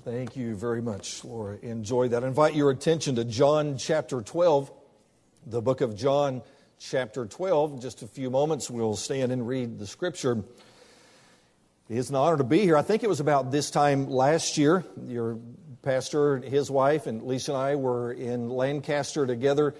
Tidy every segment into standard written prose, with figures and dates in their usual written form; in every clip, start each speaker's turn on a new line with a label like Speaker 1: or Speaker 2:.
Speaker 1: Thank you very much, Laura. Enjoyed that. I invite your attention to John chapter 12, the book of John chapter 12. In just a few moments, we'll stand and read the scripture. It is an honor to be here. I think it was about this time last year. Your pastor, his wife, and Lisa and I were in Lancaster together,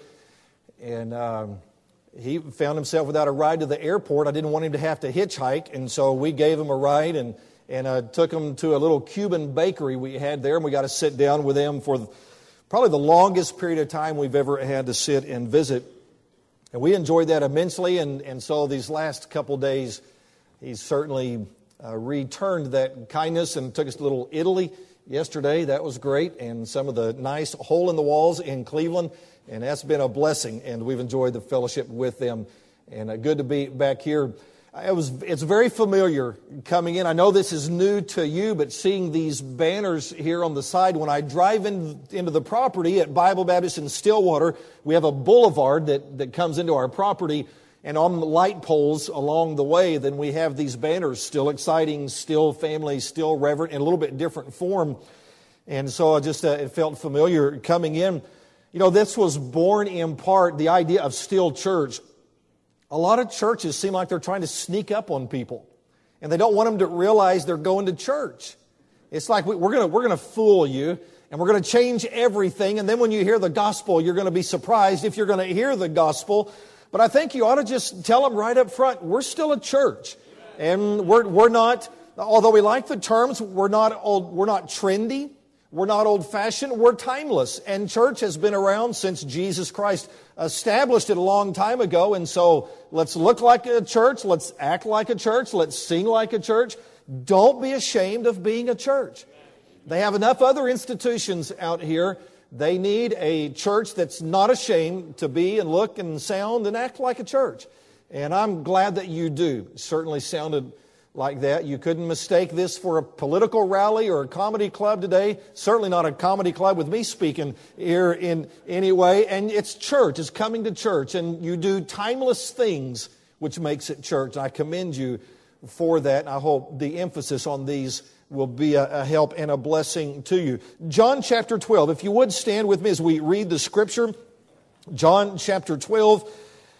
Speaker 1: and he found himself without a ride to the airport. I didn't want him to have to hitchhike, and so we gave him a ride and took him to a little Cuban bakery we had there, and we got to sit down with him for probably the longest period of time we've ever had to sit and visit. And we enjoyed that immensely, and so these last couple days, he's certainly returned that kindness and took us to little Italy yesterday. That was great, and some of the nice hole-in-the-walls in Cleveland, and that's been a blessing, and we've enjoyed the fellowship with them, and good to be back here. It's very familiar coming in. I know this is new to you, but seeing these banners here on the side, when I drive into the property at Bible Baptist in Stillwater, we have a boulevard that comes into our property, and on the light poles along the way, then we have these banners, still exciting, still family, still reverent, in a little bit different form. And so it felt familiar coming in. You know, this was born in part, the idea of Still Church. A lot of churches seem like they're trying to sneak up on people, and they don't want them to realize they're going to church. It's like we're going to fool you, and we're going to change everything, and then when you hear the gospel, you're going to be surprised if you're going to hear the gospel. But I think you ought to just tell them right up front, we're still a church, and we're not. Although we like the terms, we're not old, we're not trendy. We're not old-fashioned, we're timeless. And church has been around since Jesus Christ established it a long time ago. And so let's look like a church, let's act like a church, let's sing like a church. Don't be ashamed of being a church. They have enough other institutions out here. They need a church that's not ashamed to be and look and sound and act like a church. And I'm glad that you do. It certainly sounded like that. You couldn't mistake this for a political rally or a comedy club today. Certainly not a comedy club with me speaking here in any way. And it's church. It's coming to church. And you do timeless things, which makes it church. I commend you for that. And I hope the emphasis on these will be a help and a blessing to you. John chapter 12. If you would stand with me as we read the scripture. John chapter 12.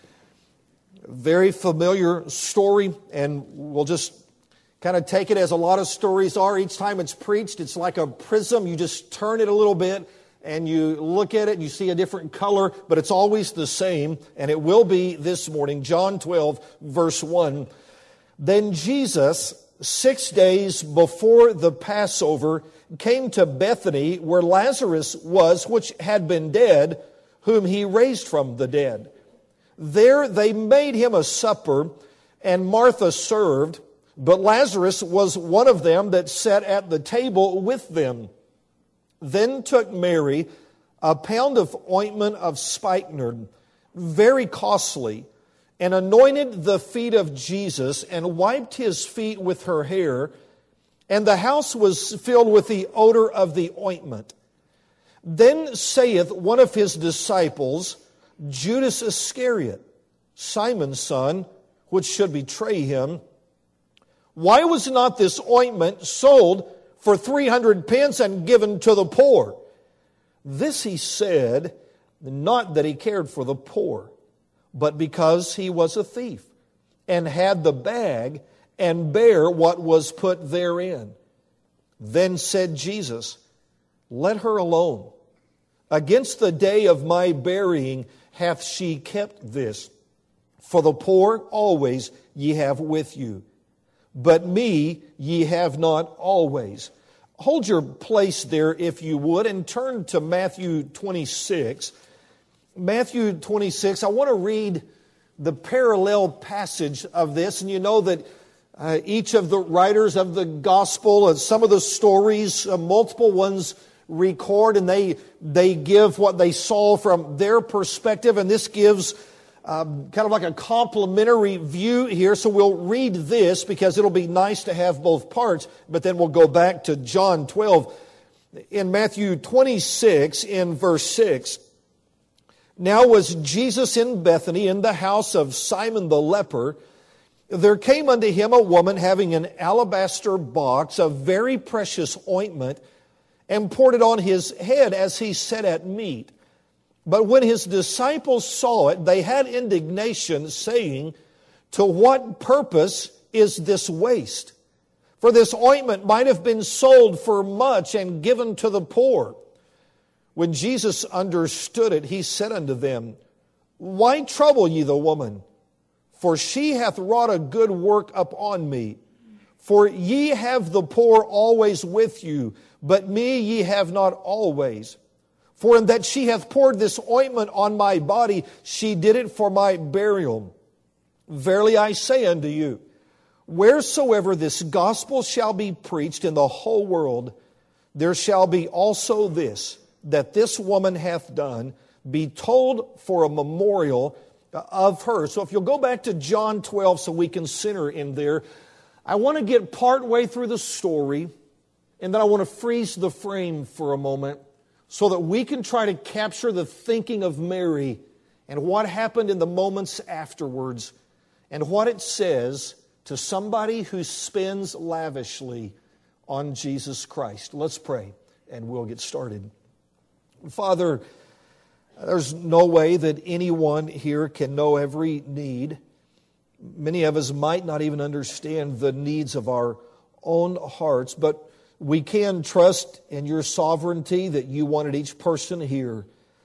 Speaker 1: Very familiar story, and we'll just kind of take it as a lot of stories are. Each time it's preached, it's like a prism. You just turn it a little bit, and you look at it, and you see a different color, but it's always the same, and it will be this morning. John 12, verse 1. Then Jesus, 6 days before the Passover, came to Bethany, where Lazarus was, which had been dead, whom he raised from the dead. There they made him a supper, and Martha served, but Lazarus was one of them that sat at the table with them. Then took Mary a pound of ointment of spikenard, very costly, and anointed the feet of Jesus, and wiped his feet with her hair, and the house was filled with the odor of the ointment. Then saith one of his disciples, Judas Iscariot, Simon's son, which should betray him, why was not this ointment sold for 300 pence and given to the poor? This he said, not that he cared for the poor, but because he was a thief, and had the bag, and bare what was put therein. Then said Jesus, let her alone. Against the day of my burying hath she kept this. For the poor always ye have with you, but me ye have not always. Hold your place there if you would, and turn to Matthew 26. Matthew 26, I want to read the parallel passage of this, and you know that each of the writers of the gospel, some of the stories, multiple ones record, and they give what they saw from their perspective, and this gives kind of like a complementary view here. So we'll read this because it'll be nice to have both parts, but then we'll go back to John 12. In Matthew 26, in verse 6, now was Jesus in Bethany in the house of Simon the leper. There came unto him a woman having an alabaster box of very precious ointment, and poured it on his head as he sat at meat. But when his disciples saw it, they had indignation, saying, to what purpose is this waste? For this ointment might have been sold for much and given to the poor. When Jesus understood it, he said unto them, why trouble ye the woman? For she hath wrought a good work upon me. For ye have the poor always with you, but me ye have not always. For in that she hath poured this ointment on my body, she did it for my burial. Verily I say unto you, wheresoever this gospel shall be preached in the whole world, there shall be also this, that this woman hath done, be told for a memorial of her. So if you'll go back to John 12 so we can center in there, I want to get part way through the story, and then I want to freeze the frame for a moment so that we can try to capture the thinking of Mary and what happened in the moments afterwards and what it says to somebody who spends lavishly on Jesus Christ. Let's pray and we'll get started. Father, there's no way that anyone here can know every need. Many of us might not even understand the needs of our own hearts, but we can trust in your sovereignty that you wanted each person here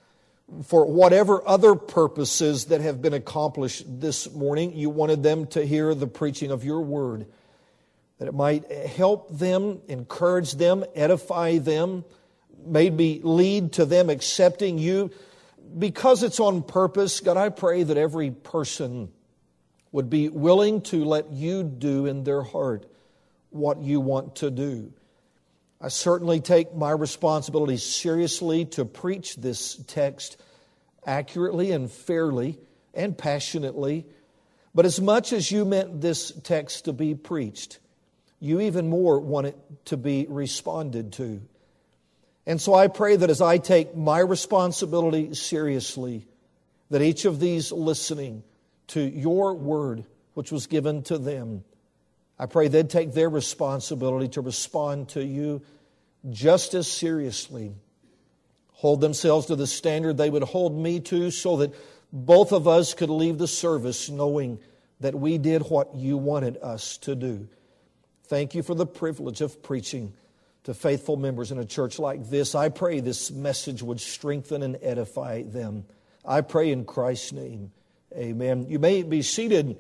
Speaker 1: for whatever other purposes that have been accomplished this morning. You wanted them to hear the preaching of your word, that it might help them, encourage them, edify them, maybe lead to them accepting you. Because it's on purpose, God, I pray that every person would be willing to let you do in their heart what you want to do. I certainly take my responsibility seriously to preach this text accurately and fairly and passionately. But as much as you meant this text to be preached, you even more want it to be responded to. And so I pray that as I take my responsibility seriously, that each of these listening to your word, which was given to them, I pray they'd take their responsibility to respond to you just as seriously. Hold themselves to the standard they would hold me to, so that both of us could leave the service knowing that we did what you wanted us to do. Thank you for the privilege of preaching to faithful members in a church like this. I pray this message would strengthen and edify them. I pray in Christ's name. Amen. You may be seated.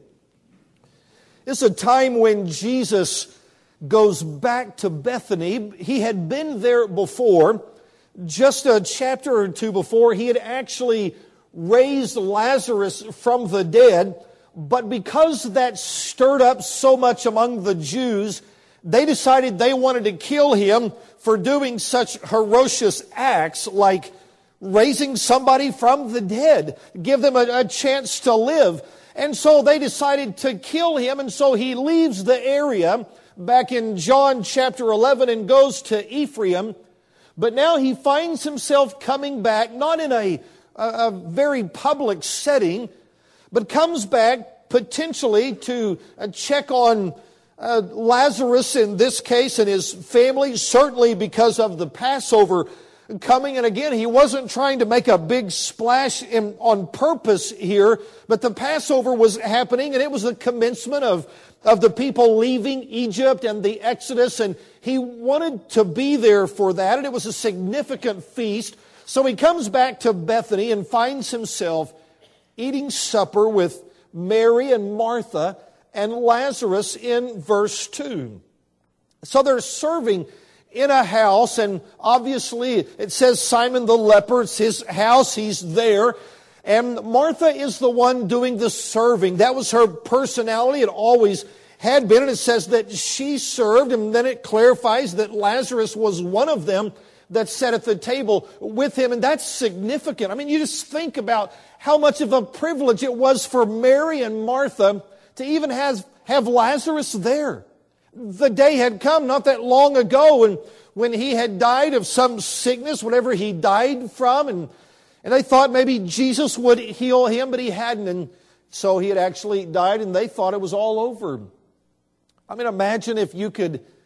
Speaker 1: It's a time when Jesus goes back to Bethany. He had been there before. Just a chapter or two before, he had actually raised Lazarus from the dead. But because that stirred up so much among the Jews, they decided they wanted to kill him for doing such ferocious acts like raising somebody from the dead, give them a chance to live. And so they decided to kill him, and so he leaves the area back in John chapter 11 and goes to Ephraim. But now he finds himself coming back, not in a very public setting, but comes back potentially to check on Lazarus in this case and his family, certainly because of the Passover coming. And again, he wasn't trying to make a big splash on purpose here, but the Passover was happening, and it was the commencement of the people leaving Egypt and the Exodus, and he wanted to be there for that, and it was a significant feast. So he comes back to Bethany and finds himself eating supper with Mary and Martha and Lazarus in verse 2. So they're serving in a house, and obviously it says Simon the leper, it's his house, he's there. And Martha is the one doing the serving. That was her personality, it always had been. And it says that she served, and then it clarifies that Lazarus was one of them that sat at the table with him. And that's significant. I mean, you just think about how much of a privilege it was for Mary and Martha to even have Lazarus there. The day had come not that long ago, and when he had died of some sickness, whatever he died from, and they thought maybe Jesus would heal him, but he hadn't, and so he had actually died, and they thought it was all over. I mean, imagine if you could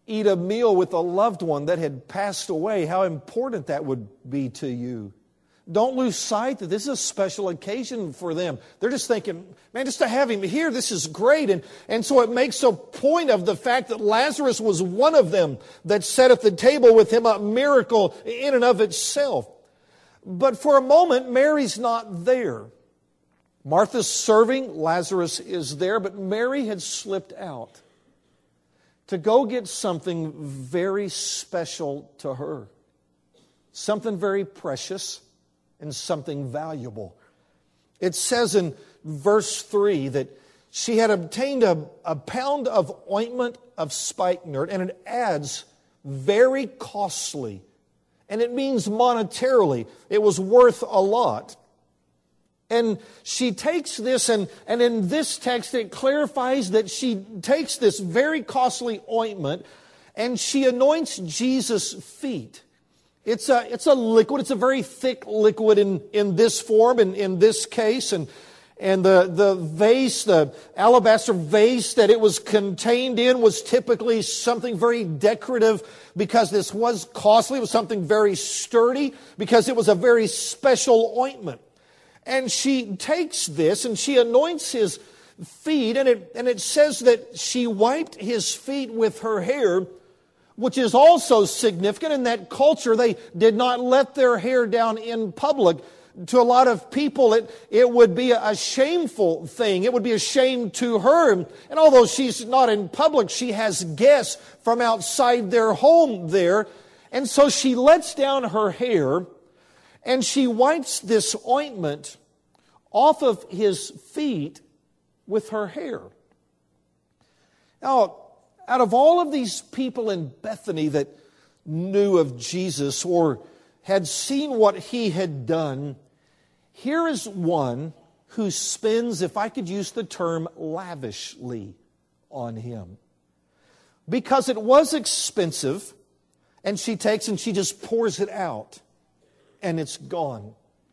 Speaker 1: eat a meal with a loved one that had passed away, how important that would be to you. Don't lose sight that this is a special occasion for them. They're just thinking, man, just to have him here, this is great. And so it makes a point of the fact that Lazarus was one of them that sat at the table with him, a miracle in and of itself. But for a moment, Mary's not there. Martha's serving, Lazarus is there, but Mary had slipped out to go get something very special to her. Something very precious and something valuable. It says in verse 3 that she had obtained a pound of ointment of spikenard, and it adds very costly. And it means monetarily. It was worth a lot. And she takes this, and in this text it clarifies that she takes this very costly ointment and she anoints Jesus' feet. It's a liquid. It's a very thick liquid in this form, in this case. And the vase, the alabaster vase that it was contained in was typically something very decorative because this was costly. It was something very sturdy because it was a very special ointment. And she takes this and she anoints his feet, and it says that she wiped his feet with her hair, which is also significant. In that culture, they did not let their hair down in public. To a lot of people, it would be a shameful thing. It would be a shame to her. And although she's not in public, she has guests from outside their home there. And so she lets down her hair and she wipes this ointment off of his feet with her hair. Now, out of all of these people in Bethany that knew of Jesus or had seen what he had done, here is one who spends, if I could use the term, lavishly on him. Because it was expensive, and she takes and she just pours it out, and it's gone.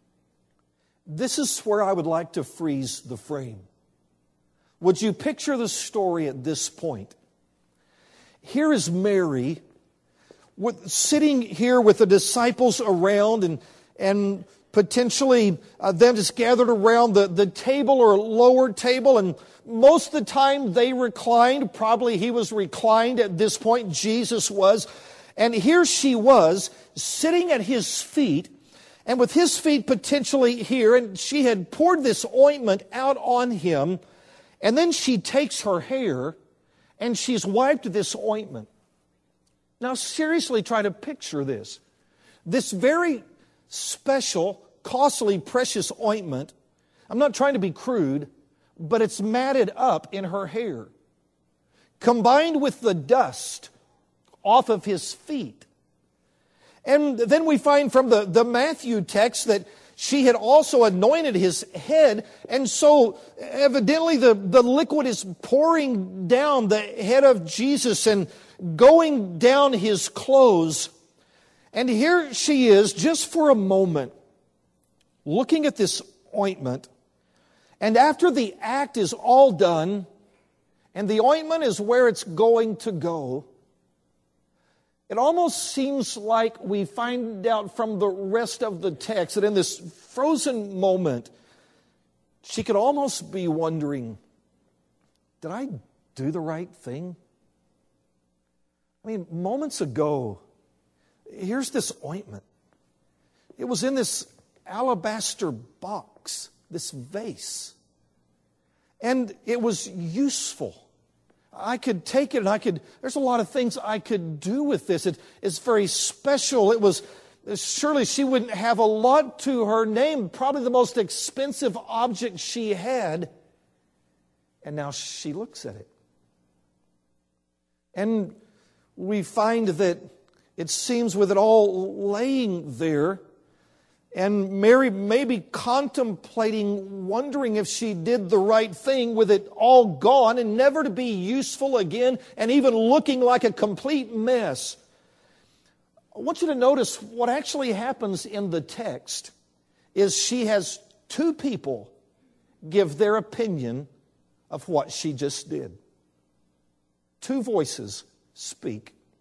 Speaker 1: This is where I would like to freeze the frame. Would you picture the story at this point? Here is Mary sitting here with the disciples around and potentially them just gathered around the table or lower table, and most of the time they reclined. Probably he was reclined at this point, Jesus was. And here she was sitting at his feet, and with his feet potentially here, and she had poured this ointment out on him, and then she takes her hair and she's wiped this ointment. Now seriously try to picture this. This very special, costly, precious ointment, I'm not trying to be crude, but it's matted up in her hair, combined with the dust off of his feet. And then we find from the Matthew text that she had also anointed his head, and so evidently the liquid is pouring down the head of Jesus and going down his clothes. And here she is, just for a moment, looking at this ointment. And after the act is all done, and the ointment is where it's going to go, it almost seems like we find out from the rest of the text that in this frozen moment, she could almost be wondering, did I do the right thing? I mean, moments ago, here's this ointment. It was in this alabaster box, this vase. And it was useful. I could take it and there's a lot of things I could do with this. It's very special. Surely she wouldn't have a lot to her name, probably the most expensive object she had. And now she looks at it. And we find that it seems with it all laying there, and Mary may be contemplating, wondering if she did the right thing with it all gone and never to be useful again, and even looking like a complete mess. I want you to notice what actually happens in the text is she has two people give their opinion of what she just did. Two voices speak.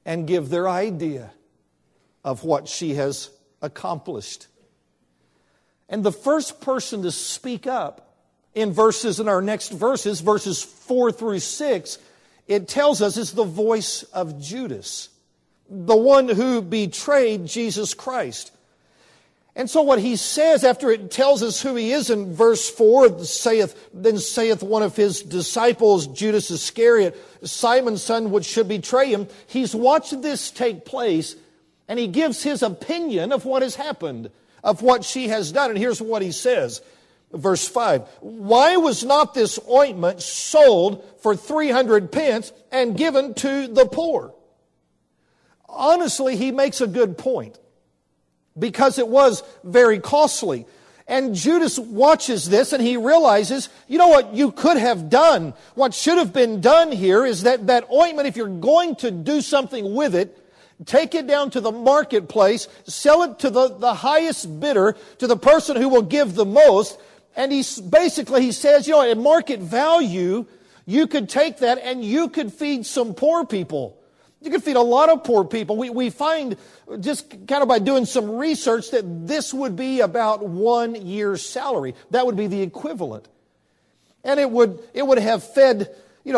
Speaker 1: and give their idea of what she has accomplished. And the first person to speak up in our next verses, verses 4 through 6, it tells us is the voice of Judas, the one who betrayed Jesus Christ. And so what he says after it tells us who he is in verse 4, then saith one of his disciples, Judas Iscariot, Simon's son, which should betray him. He's watched this take place, and he gives his opinion of what has happened, of what she has done. And here's what he says, verse 5. Why was not this ointment sold for 300 pence and given to the poor? Honestly, he makes a good point, because it was very costly. And Judas watches this and he realizes, you know what you could have done? What should have been done here is that ointment, if you're going to do something with it, take it down to the marketplace, sell it to the highest bidder, to the person who will give the most. And he says, you know, at market value, you could take that and you could feed some poor people. You could feed a lot of poor people. We find, just kind of by doing some research, that this would be about 1 year's salary. That would be the equivalent. And it would have fed,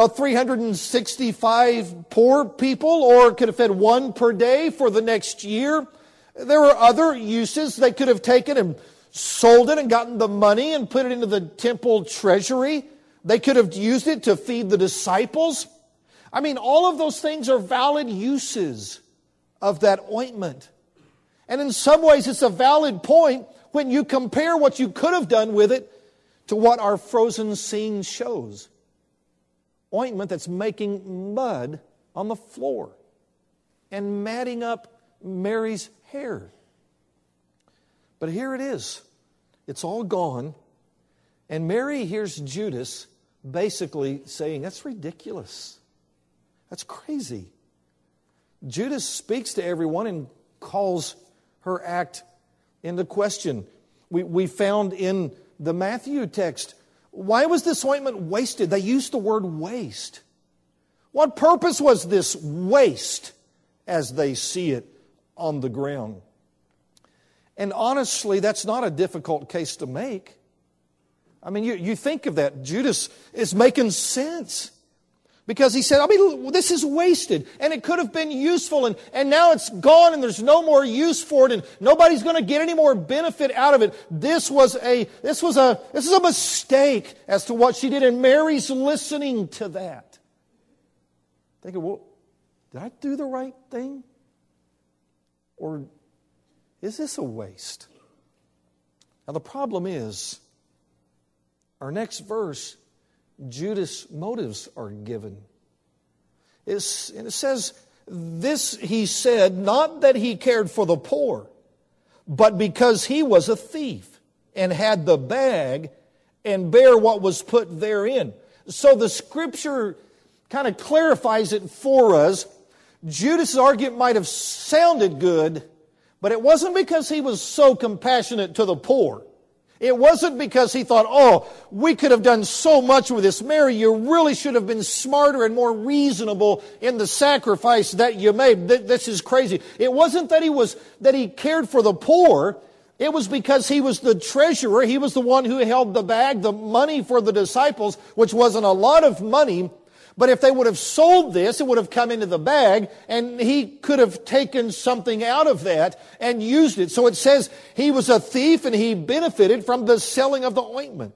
Speaker 1: 365 poor people, or it could have fed one per day for the next year. There were other uses. They could have taken and sold it and gotten the money and put it into the temple treasury. They could have used it to feed the disciples. I mean, all of those things are valid uses of that ointment. And in some ways, it's a valid point when you compare what you could have done with it to what our frozen scene shows. Ointment that's making mud on the floor and matting up Mary's hair. But here it is. It's all gone. And Mary hears Judas basically saying, that's ridiculous. That's crazy. Judas speaks to everyone and calls her act into question. We found in the Matthew text, why was this ointment wasted? They used the word waste. What purpose was this waste as they see it on the ground? And honestly, that's not a difficult case to make. I mean, you think of that. Judas is making sense. Because he said, this is wasted, and it could have been useful, and now it's gone, and there's no more use for it, and nobody's going to get any more benefit out of it. This is a mistake as to what she did, and Mary's listening to that. Thinking, well, did I do the right thing? Or is this a waste? Now the problem is, our next verse, Judas' motives are given. And it says, this he said, not that he cared for the poor, but because he was a thief and had the bag and bare what was put therein. So the Scripture kind of clarifies it for us. Judas' argument might have sounded good, but it wasn't because he was so compassionate to the poor. It wasn't because he thought, we could have done so much with this. Mary, you really should have been smarter and more reasonable in the sacrifice that you made. This is crazy. It wasn't that he cared for the poor. It was because he was the treasurer. He was the one who held the bag, the money for the disciples, which wasn't a lot of money. But if they would have sold this, it would have come into the bag, and he could have taken something out of that and used it. So it says he was a thief and he benefited from the selling of the ointment.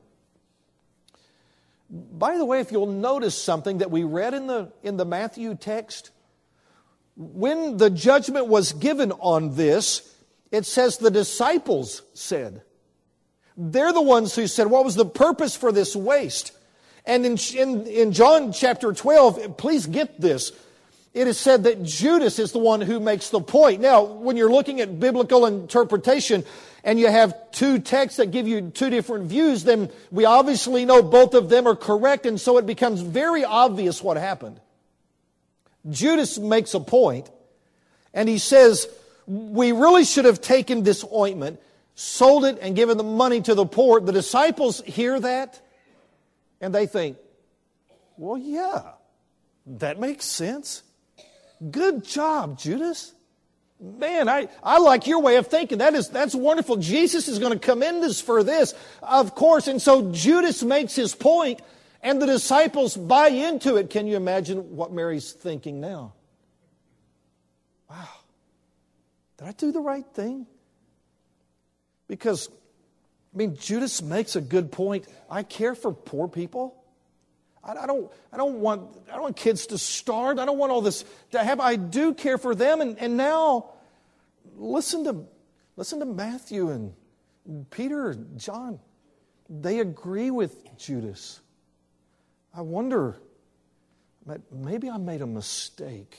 Speaker 1: By the way, if you'll notice something that we read in the Matthew text, when the judgment was given on this, it says the disciples said. They're the ones who said, what was the purpose for this waste? And in John chapter 12, please get this. It is said that Judas is the one who makes the point. Now, when you're looking at biblical interpretation and you have two texts that give you two different views, then we obviously know both of them are correct, and so it becomes very obvious what happened. Judas makes a point, and he says, we really should have taken this ointment, sold it, and given the money to the poor. The disciples hear that, and they think, well, yeah, that makes sense. Good job, Judas. Man, I like your way of thinking. That's wonderful. Jesus is going to commend us for this, of course. And so Judas makes his point, and the disciples buy into it. Can you imagine what Mary's thinking now? Wow, did I do the right thing? Because, Judas makes a good point. I care for poor people. I don't want kids to starve. I don't want all this to happen. I do care for them. And now, listen to Matthew and Peter and John. They agree with Judas. I wonder, maybe I made a mistake.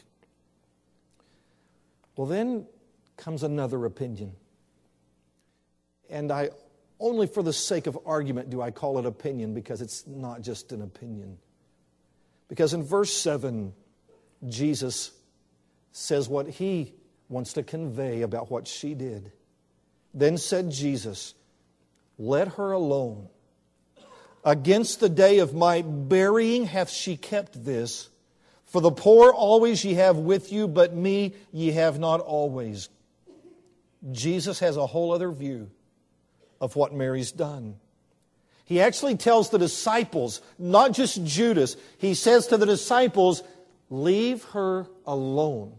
Speaker 1: Well, then comes another opinion. And only for the sake of argument do I call it opinion, because it's not just an opinion. Because in verse 7, Jesus says what he wants to convey about what she did. Then said Jesus, "Let her alone. Against the day of my burying hath she kept this. For the poor always ye have with you, but me ye have not always." Jesus has a whole other view of what Mary's done. He actually tells the disciples, not just Judas, he says to the disciples, "Leave her alone.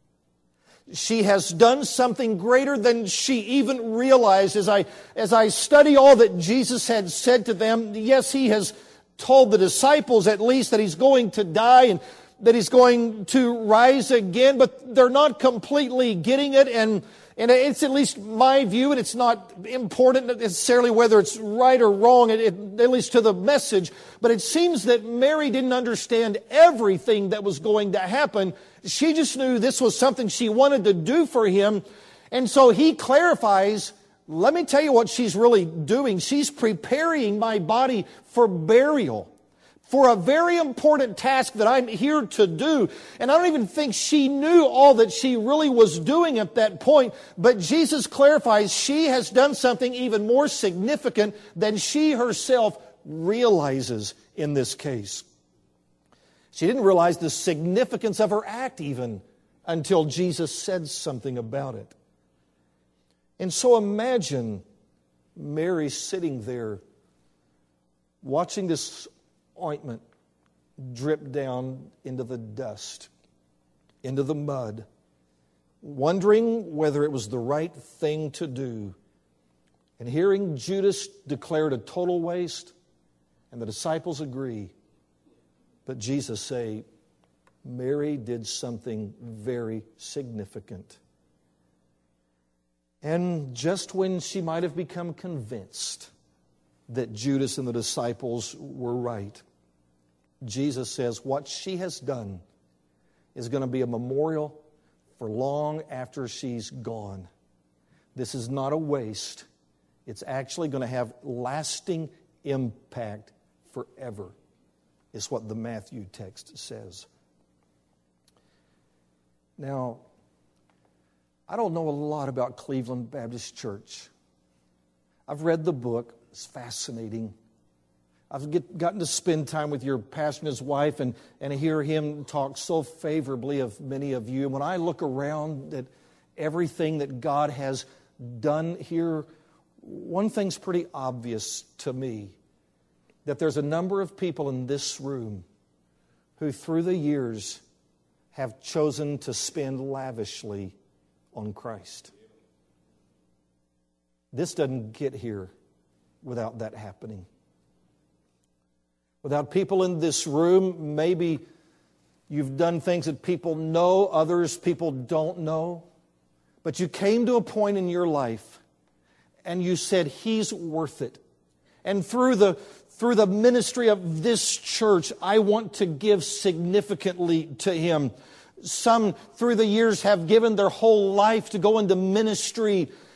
Speaker 1: She has done something greater than she even realized." As I study all that Jesus had said to them, yes, he has told the disciples at least that he's going to die and that he's going to rise again, but they're not completely getting it. And it's at least my view, and it's not important necessarily whether it's right or wrong, at least to the message. But it seems that Mary didn't understand everything that was going to happen. She just knew this was something she wanted to do for him. And so he clarifies, let me tell you what she's really doing. She's preparing my body for burial, for a very important task that I'm here to do. And I don't even think she knew all that she really was doing at that point. But Jesus clarifies she has done something even more significant than she herself realizes in this case. She didn't realize the significance of her act even until Jesus said something about it. And so imagine Mary sitting there watching this ointment drip down into the dust, into the mud, wondering whether it was the right thing to do, and hearing Judas declare it a total waste, and the disciples agree. But Jesus say, Mary did something very significant. And just when she might have become convinced that Judas and the disciples were right, Jesus says what she has done is going to be a memorial for long after she's gone. This is not a waste. It's actually going to have lasting impact forever, is what the Matthew text says. Now, I don't know a lot about Cleveland Baptist Church. I've read the book. It's fascinating. I've gotten to spend time with your pastor and his wife and hear him talk so favorably of many of you. And when I look around at everything that God has done here, one thing's pretty obvious to me, that there's a number of people in this room who through the years have chosen to spend lavishly on Christ. This doesn't get here without that happening. Without people in this room, maybe you've done things that people know, others people don't know. But you came to a point in your life and you said, He's worth it. And through the ministry of this church, I want to give significantly to Him. Some through the years have given their whole life to go into ministry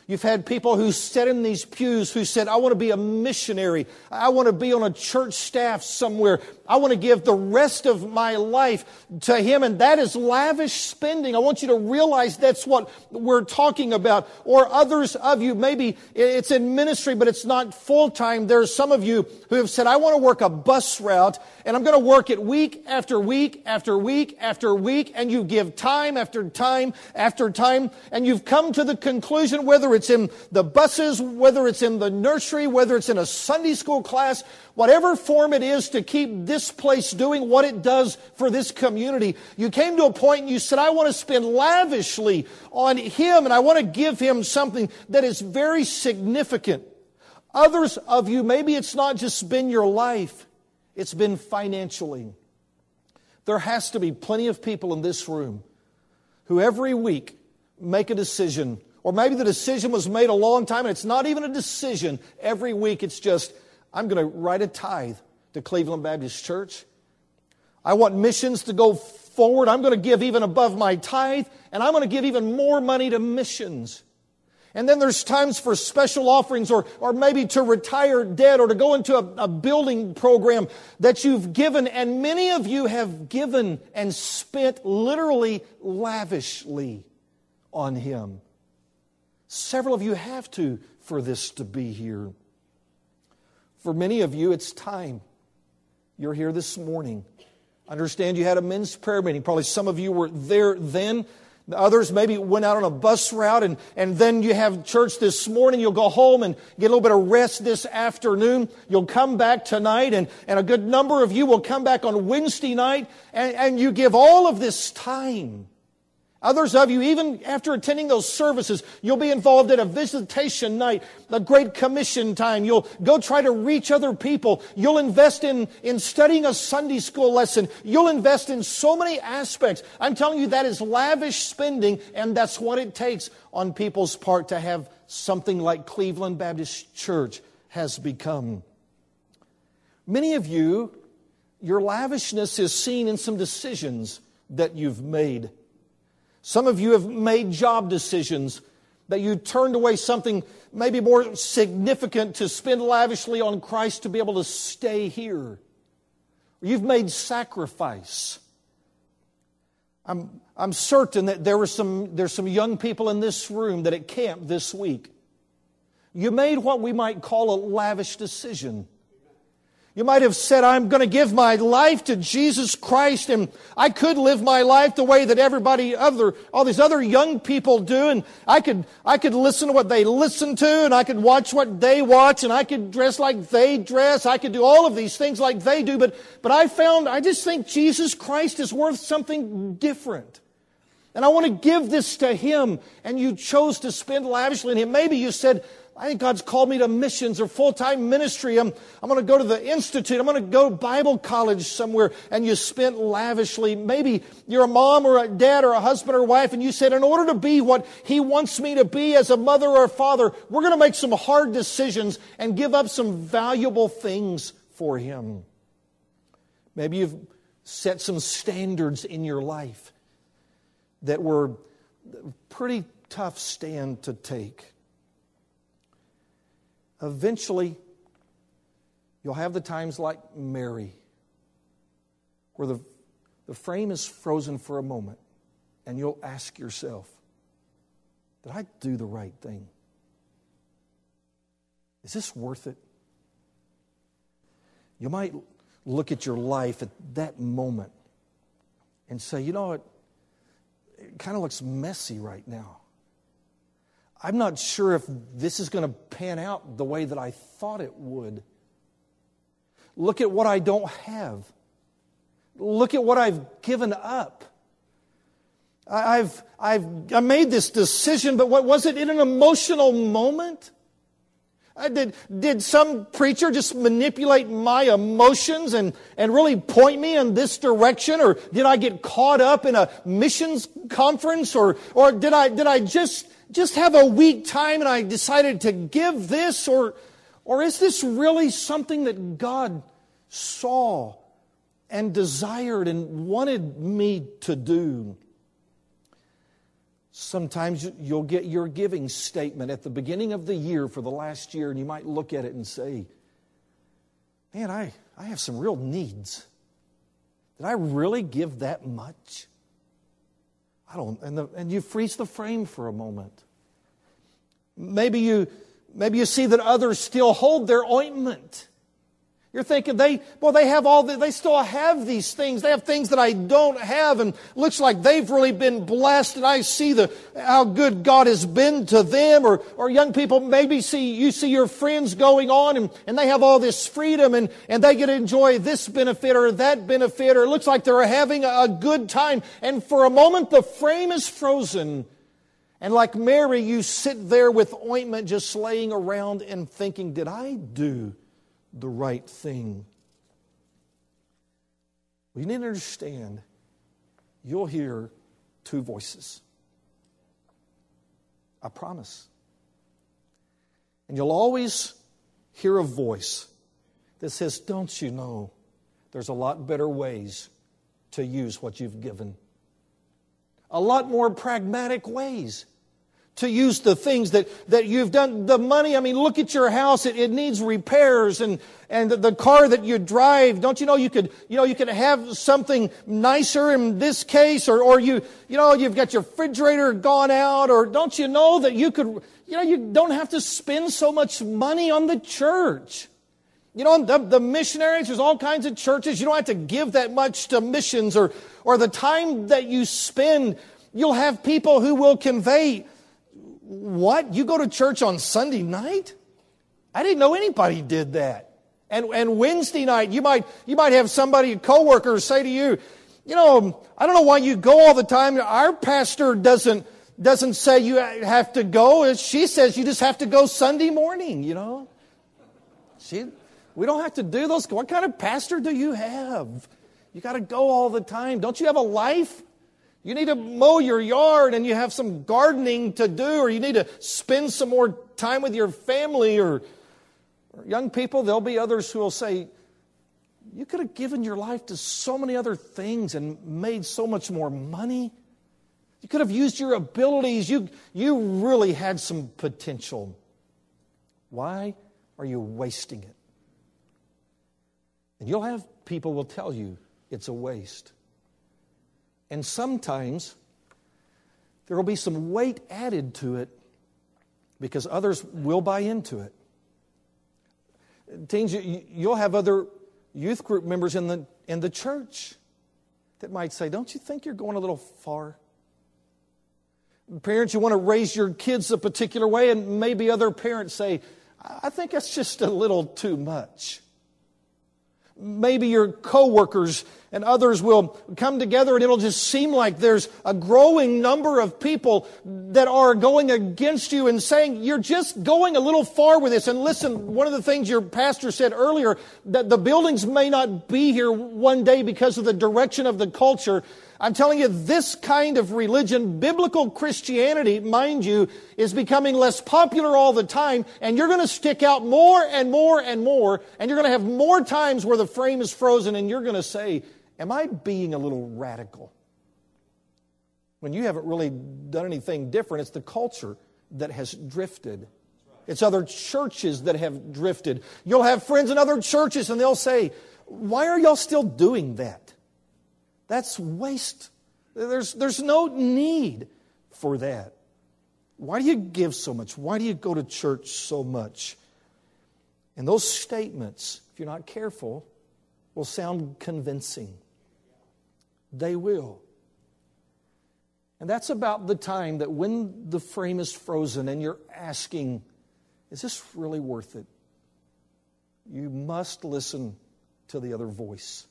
Speaker 1: You've had people who sat in these pews who said, I want to be a missionary. I want to be on a church staff somewhere. I want to give the rest of my life to Him. And that is lavish spending. I want you to realize that's what we're talking about. Or others of you, maybe it's in ministry, but it's not full-time. There's some of you who have said, I want to work a bus route, and I'm going to work it week after week after week after week. And you give time after time after time. And you've come to the conclusion, whether it's in the buses, whether it's in the nursery, whether it's in a Sunday school class, whatever form it is to keep this place doing what it does for this community, you came to a point and you said, I want to spend lavishly on Him, and I want to give Him something that is very significant. Others of you, maybe it's not just been your life, it's been financially. There has to be plenty of people in this room who every week make a decision, or maybe the decision was made a long time and it's not even a decision. Every week it's just, I'm going to write a tithe to Cleveland Baptist Church. I want missions to go forward. I'm going to give even above my tithe, and I'm going to give even more money to missions. And then there's times for special offerings, or maybe to retire debt, or to go into a building program that you've given. And many of you have given and spent literally lavishly on Him. Several of you have to for this to be here. For many of you, it's time. You're here this morning. I understand you had a men's prayer meeting. Probably some of you were there then. The others maybe went out on a bus route, and then you have church this morning. You'll go home and get a little bit of rest this afternoon. You'll come back tonight, and a good number of you will come back on Wednesday night, and you give all of this time. Others of you, even after attending those services, you'll be involved in a visitation night, a Great Commission time. You'll go try to reach other people. You'll invest in studying a Sunday school lesson. You'll invest in so many aspects. I'm telling you, that is lavish spending, and that's what it takes on people's part to have something like Cleveland Baptist Church has become. Many of you, your lavishness is seen in some decisions that you've made. Some of you have made job decisions that you turned away something maybe more significant to spend lavishly on Christ to be able to stay here. You've made sacrifice. I'm certain that there's some young people in this room that at camp this week, you made what we might call a lavish decision. You might have said, I'm going to give my life to Jesus Christ, and I could live my life the way that all these other young people do, and I could listen to what they listen to, and I could watch what they watch, and I could dress like they dress. I could do all of these things like they do, but I just think Jesus Christ is worth something different. And I want to give this to Him, and you chose to spend lavishly on Him. Maybe you said, I think God's called me to missions or full-time ministry. I'm going to go to the Institute. I'm going to go to Bible college somewhere. And you spent lavishly. Maybe you're a mom or a dad or a husband or wife, and you said, in order to be what He wants me to be as a mother or a father, we're going to make some hard decisions and give up some valuable things for Him. Maybe you've set some standards in your life that were a pretty tough stand to take. Eventually, you'll have the times like Mary, where the frame is frozen for a moment, and you'll ask yourself, did I do the right thing? Is this worth it? You might look at your life at that moment and say, you know what, it kind of looks messy right now. I'm not sure if this is going to pan out the way that I thought it would. Look at what I don't have. Look at what I've given up. I made this decision, but what was it in an emotional moment? Did some preacher just manipulate my emotions and really point me in this direction? Or did I get caught up in a missions conference? Or did I just have a weak time and I decided to give this? Or is this really something that God saw and desired and wanted me to do? Sometimes you'll get your giving statement at the beginning of the year for the last year, and you might look at it and say, man, I have some real needs. Did I really give that much? I don't. And you freeze the frame for a moment. Maybe you see that others still hold their ointment. You're thinking they still have these things. They have things that I don't have, and looks like they've really been blessed, and I see how good God has been to them. Or young people, maybe you see your friends going on, and they have all this freedom, and they get to enjoy this benefit or that benefit, or it looks like they're having a good time. And for a moment, the frame is frozen. And like Mary, you sit there with ointment just laying around and thinking, did I do the right thing? Well, you need to understand, you'll hear two voices. I promise. And you'll always hear a voice that says, don't you know, there's a lot better ways to use what you've given. A lot more pragmatic ways to use the things that you've done. The money, I mean, look at your house. It needs repairs, and the car that you drive. Don't you know you could have something nicer in this case, or you've got your refrigerator gone out, or don't you know that you don't have to spend so much money on the church. The missionaries, there's all kinds of churches. You don't have to give that much to missions, or the time that you spend, you'll have people who will convey, what? You go to church on Sunday night? I didn't know anybody did that. And Wednesday night, you might have somebody, a coworker, say to you, I don't know why you go all the time. Our pastor doesn't say you have to go. She says you just have to go Sunday morning, We don't have to do those. What kind of pastor do you have? You got to go all the time. Don't you have a life? You need to mow your yard, and you have some gardening to do, or you need to spend some more time with your family, or young people. There'll be others who will say, you could have given your life to so many other things and made so much more money. You could have used your abilities. You really had some potential. Why are you wasting it? And you'll have people will tell you it's a waste. And sometimes there will be some weight added to it because others will buy into it. Teens, you'll have other youth group members in the church that might say, don't you think you're going a little far? Parents, you want to raise your kids a particular way, and maybe other parents say, I think that's just a little too much. Maybe your coworkers and others will come together, and it'll just seem like there's a growing number of people that are going against you and saying, you're just going a little far with this. And listen, one of the things your pastor said earlier, that the buildings may not be here one day because of the direction of the culture. I'm telling you, this kind of religion, biblical Christianity, mind you, is becoming less popular all the time, and you're going to stick out more and more and more, and you're going to have more times where the frame is frozen, and you're going to say, am I being a little radical? When you haven't really done anything different, it's the culture that has drifted. It's other churches that have drifted. You'll have friends in other churches, and they'll say, why are y'all still doing that? That's waste. There's no need for that. Why do you give so much? Why do you go to church so much? And those statements, if you're not careful, will sound convincing. They will. And that's about the time that when the frame is frozen and you're asking, is this really worth it? You must listen to the other voice.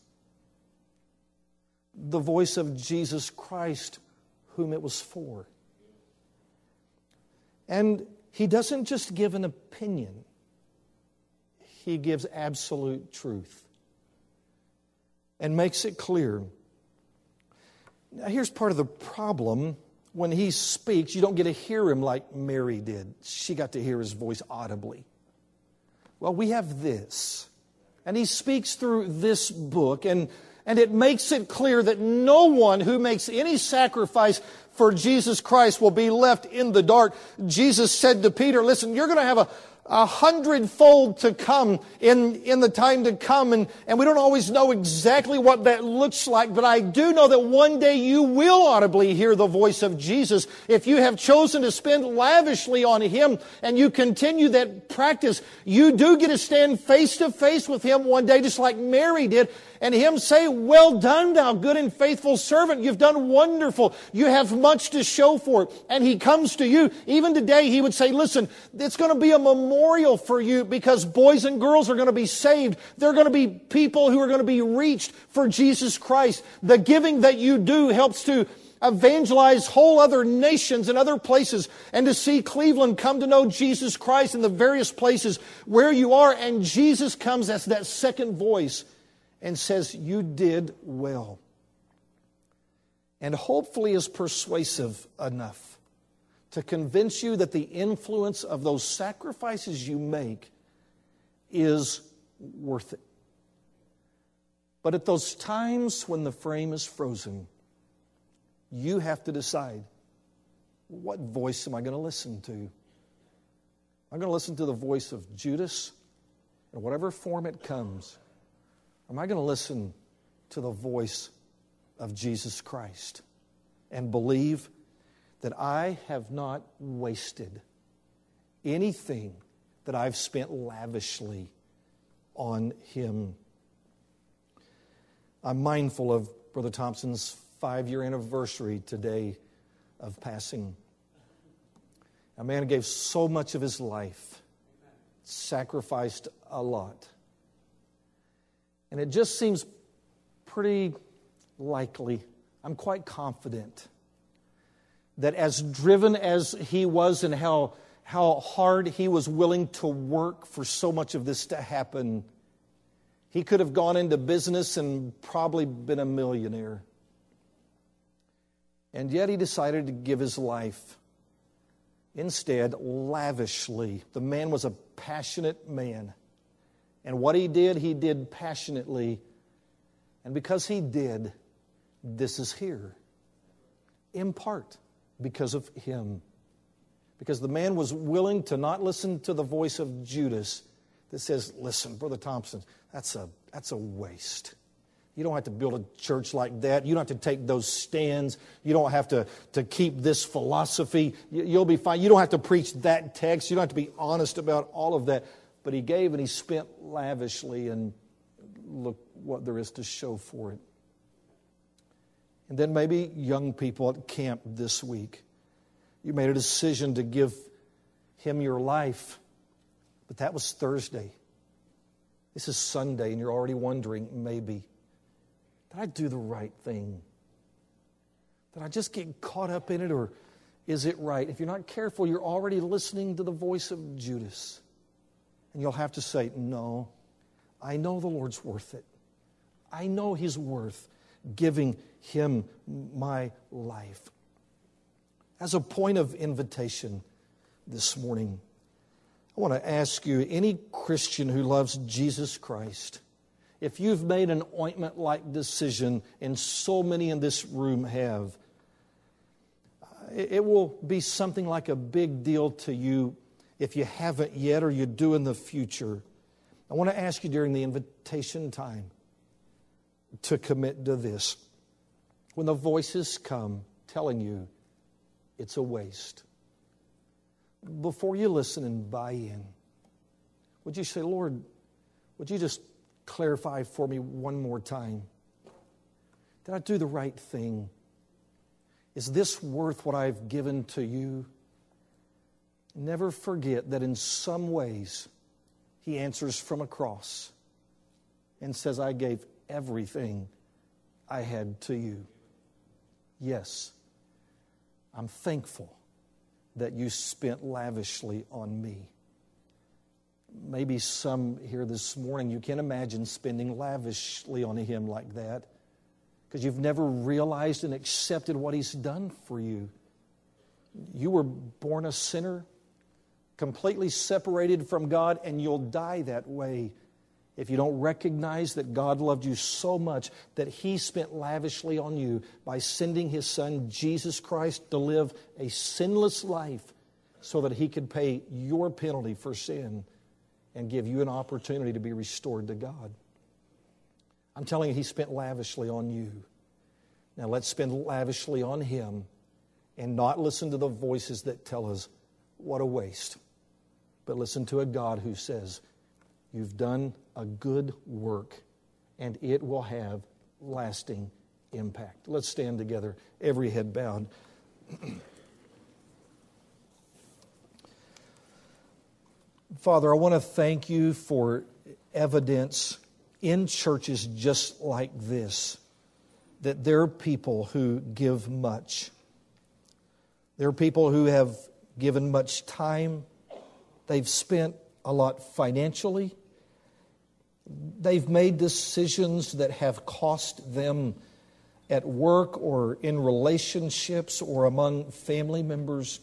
Speaker 1: The voice of Jesus Christ, whom it was for. And He doesn't just give an opinion. He gives absolute truth and makes it clear. Now, here's part of the problem. When He speaks, you don't get to hear Him like Mary did. She got to hear His voice audibly. Well, we have this. And He speaks through this book, and it makes it clear that no one who makes any sacrifice for Jesus Christ will be left in the dark. Jesus said to Peter, listen, you're going to have a 100-fold to come in the time to come. And we don't always know exactly what that looks like, but I do know that one day you will audibly hear the voice of Jesus. If you have chosen to spend lavishly on Him and you continue that practice, you do get to stand face to face with Him one day, just like Mary did, and Him say, well done, thou good and faithful servant. You've done wonderful. You have much to show for it. And He comes to you. Even today, He would say, listen, it's going to be a memorial for you because boys and girls are going to be saved. There are going to be people who are going to be reached for Jesus Christ. The giving that you do helps to evangelize whole other nations and other places, and to see Cleveland come to know Jesus Christ in the various places where you are. And Jesus comes as that second voice and says, you did well. And hopefully is persuasive enough to convince you that the influence of those sacrifices you make is worth it. But at those times when the frame is frozen, you have to decide, what voice am I going to listen to? I'm going to listen to the voice of Judas in whatever form it comes. Am I going to listen to the voice of Jesus Christ and believe that I have not wasted anything that I've spent lavishly on Him? I'm mindful of Brother Thompson's 5-year anniversary today of passing. A man who gave so much of his life, sacrificed a lot. And it just seems pretty likely, I'm quite confident, that as driven as he was and how hard he was willing to work for so much of this to happen, he could have gone into business and probably been a millionaire. And yet He decided to give His life instead lavishly. The man was a passionate man. And what he did passionately. And because he did, this is here. In part because of him. Because the man was willing to not listen to the voice of Judas that says, listen, Brother Thompson, that's a waste. You don't have to build a church like that. You don't have to take those stands. You don't have to keep this philosophy. You'll be fine. You don't have to preach that text. You don't have to be honest about all of that. But he gave and he spent lavishly, and look what there is to show for it. And then maybe young people at camp this week, you made a decision to give Him your life, but that was Thursday. This is Sunday, and you're already wondering, maybe, did I do the right thing? Did I just get caught up in it, or is it right? If you're not careful, you're already listening to the voice of Judas. And you'll have to say, no, I know the Lord's worth it. I know He's worth giving Him my life. As a point of invitation this morning, I want to ask you, any Christian who loves Jesus Christ, if you've made an ointment-like decision, and so many in this room have, it will be something like a big deal to you if you haven't yet, or you do in the future. I want to ask you during the invitation time to commit to this. When the voices come telling you it's a waste, before you listen and buy in, would you say, Lord, would you just clarify for me one more time? Did I do the right thing? Is this worth what I've given to you? Never forget that in some ways He answers from a cross and says, I gave everything I had to you. Yes, I'm thankful that you spent lavishly on me. Maybe some here this morning, you can't imagine spending lavishly on Him like that because you've never realized and accepted what He's done for you. You were born a sinner, completely separated from God, and you'll die that way if you don't recognize that God loved you so much that He spent lavishly on you by sending His Son, Jesus Christ, to live a sinless life so that He could pay your penalty for sin and give you an opportunity to be restored to God. I'm telling you, He spent lavishly on you. Now let's spend lavishly on Him and not listen to the voices that tell us, what a waste. But listen to a God who says, you've done a good work and it will have lasting impact. Let's stand together, every head bowed. Father, I want to thank You for evidence in churches just like this, that there are people who give much. There are people who have given much time. They've spent a lot financially. They've made decisions that have cost them at work or in relationships or among family members.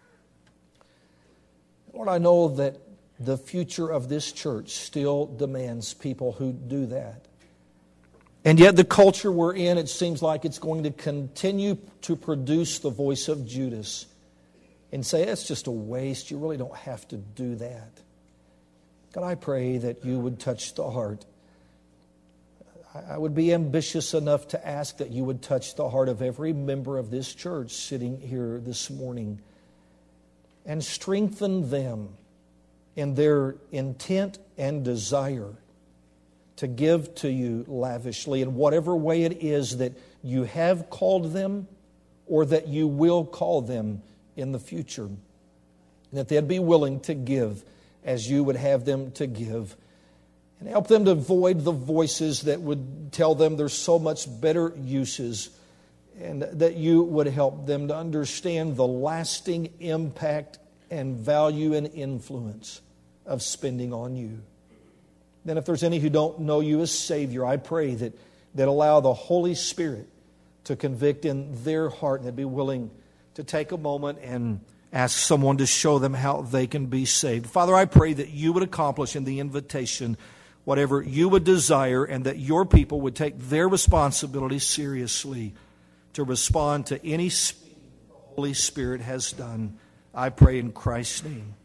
Speaker 1: Lord, I know that the future of this church still demands people who do that. And yet the culture we're in, it seems like it's going to continue to produce the voice of Judas and say, it's just a waste. You really don't have to do that. God, I pray that You would touch the heart. I would be ambitious enough to ask that You would touch the heart of every member of this church sitting here this morning and strengthen them in their intent and desire to give to You lavishly in whatever way it is that You have called them or that You will call them in the future. And that they'd be willing to give as You would have them to give. And help them to avoid the voices that would tell them there's so much better uses. And that You would help them to understand the lasting impact and value and influence of spending on You. Then if there's any who don't know You as Savior, I pray that allow the Holy Spirit to convict in their heart and they'd be willing to take a moment and ask someone to show them how they can be saved. Father, I pray that You would accomplish in the invitation whatever You would desire and that Your people would take their responsibility seriously to respond to any speaking the Holy Spirit has done. I pray in Christ's name.